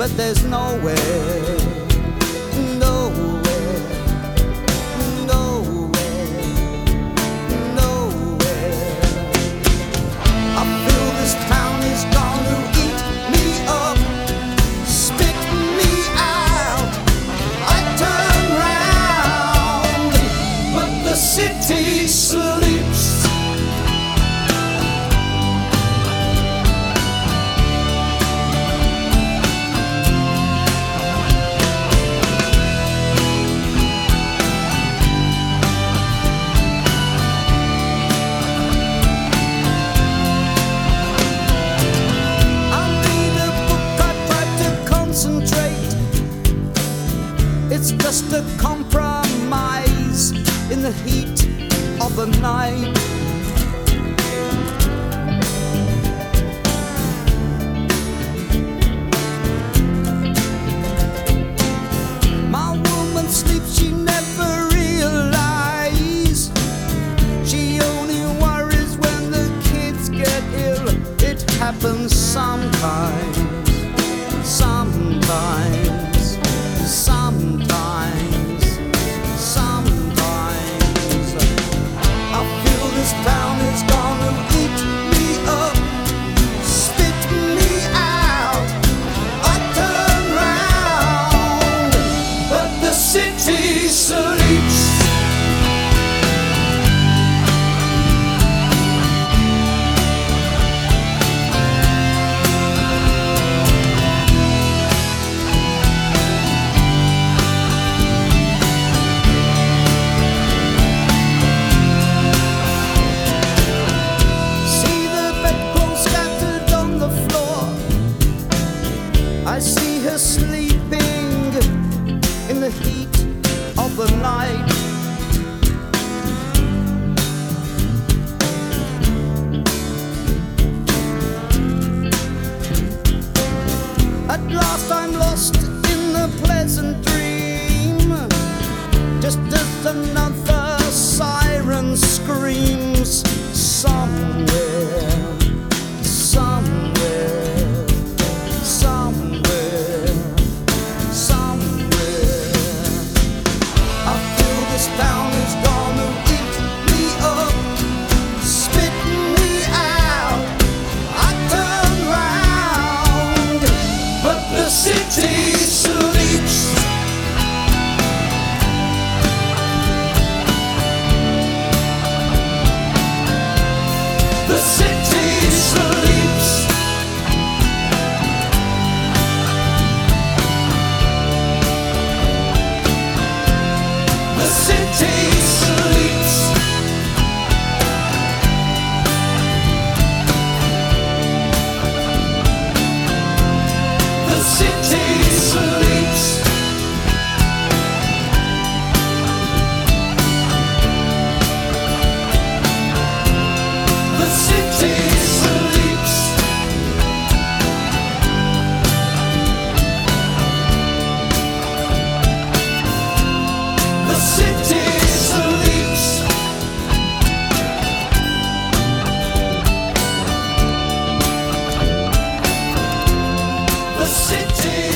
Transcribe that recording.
that there's nowhere, nowhere, nowhere, nowhere. I feel this town is gonna eat me up, spit me out. I turn round, but the city sleeps. It's just a compromise in the heat of the night. My woman sleeps, she never realizes. She only worries when the kids get ill. It happens sometimes, sometimes, sometimes, sometimes. I feel this town is gonna eat me up, spit me out. I turn round, but the city sleeps. I see her sleeping in the heat of the night. At last I'm lost in a pleasant dream, just as another siren screams somewhere, somewhere. Town is gonna eat me up, spit me out. I turn round, but the city sleeps. The city sleeps. The city sleeps. The city sleeps. The city sleeps. The city sleeps. The city